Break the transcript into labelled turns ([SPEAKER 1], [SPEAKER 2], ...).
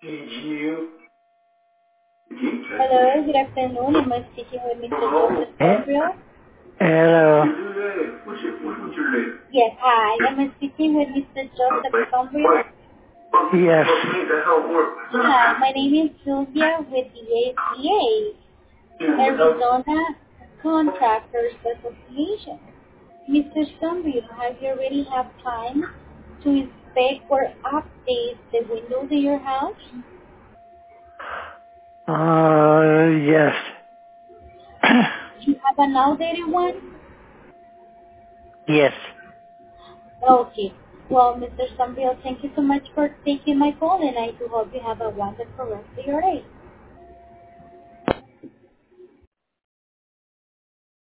[SPEAKER 1] Hello, good afternoon. Am I speaking with Mr. Joseph Gabriel?
[SPEAKER 2] Hello.
[SPEAKER 1] Yes, hi. Am I speaking with Mr. Joseph Gabriel?
[SPEAKER 2] Yes.
[SPEAKER 1] Hi, my name is Sylvia with the ACA, Arizona Contractors Association. Mr. Gabriel, have you already have time to inspect or update the windows in your house?
[SPEAKER 2] Yes.
[SPEAKER 1] Do you have an outdated one?
[SPEAKER 2] Yes.
[SPEAKER 1] Okay. Well, Mr. Gabriel, thank you so much for taking my call, and I do hope you have a wonderful rest of your day.